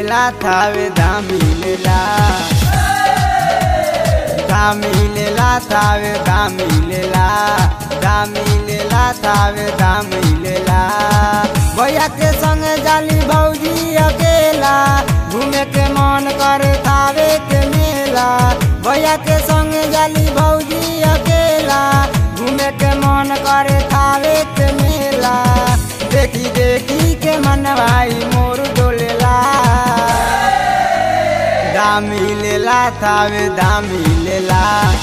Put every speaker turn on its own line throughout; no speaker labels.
मिलेला थावे धाम मिलेला थावे धाम मिलेला थावे धाम मिलेला। भैया के संग जाली भौजी अकेला घूमे के मन करे थावे के मेला। भैया के संग जाली भौजी अकेला घूमे के मन करे थावे के मेला। देखी देखी के मनवाई मोर डोलेला धाम मिलेला थावे धाम मिलेला।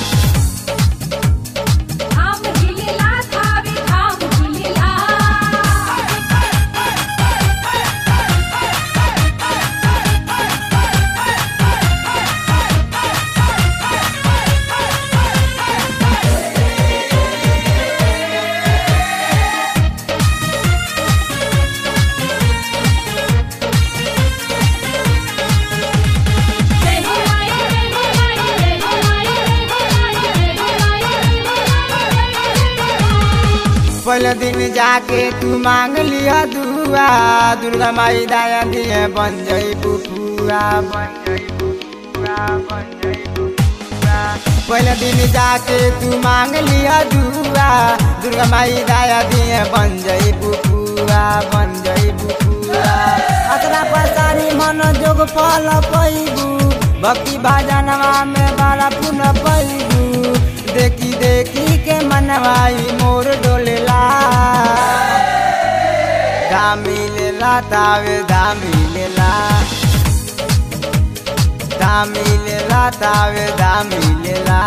पहले दिन जाके तू मांग लिया दुआ दुर्गा माई दया दिए बन जाई बुआ पहले दिन जाके तू मांग लिया दुआ दुर्गा माई दया दिए बन जाई बुआ अतरा पसारी मन जोग फल पैबू भक्ति भजनवा में बड़ा पुण्य पैबू। देखी देखी के मनवाई मोर डोलेला धाम मिलेला थावे धाम मिलेला थावे धाम मिलेला।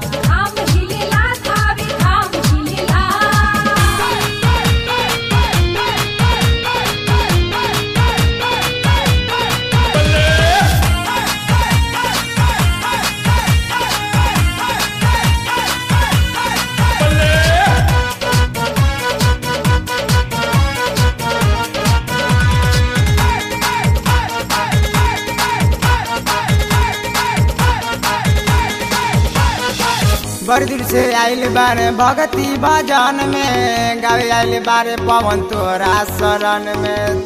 बड़ी दूर से आइल बारे भगती भजन में गावे आइल बारे पवन तोरा शरण में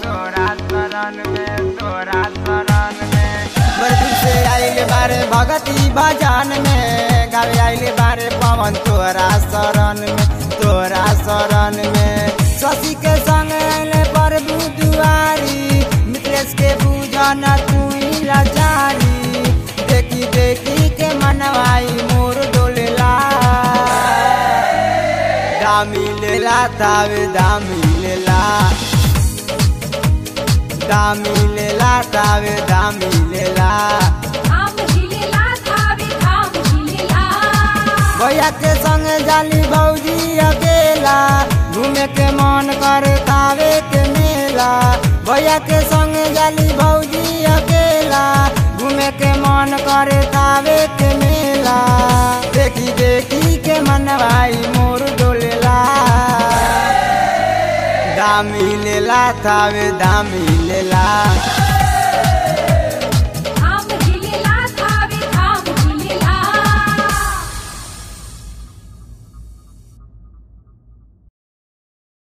बड़ी दूर से आइल बारे भगती भजन में गावे आइल बारे पवन तोरा शरण में। शशि के संग आइले प्रभु दुआरी मित्रेश के पूजन तू ही लाचारी। देखी देखी के मनवाई मोर डोलेला धाम मिलेला थावे धाम मिलेला थावे धाम मिलेला। भैया के संग जाली भौजी अकेला घूमे के मन करे थावे के मेला। भैया के संग जाली भौजी अकेला घूमे के मन करे थावे के मेला। देखी देखी के मनवाई मोर डोलेला धाम मिलेला थावे धाम मिलेला।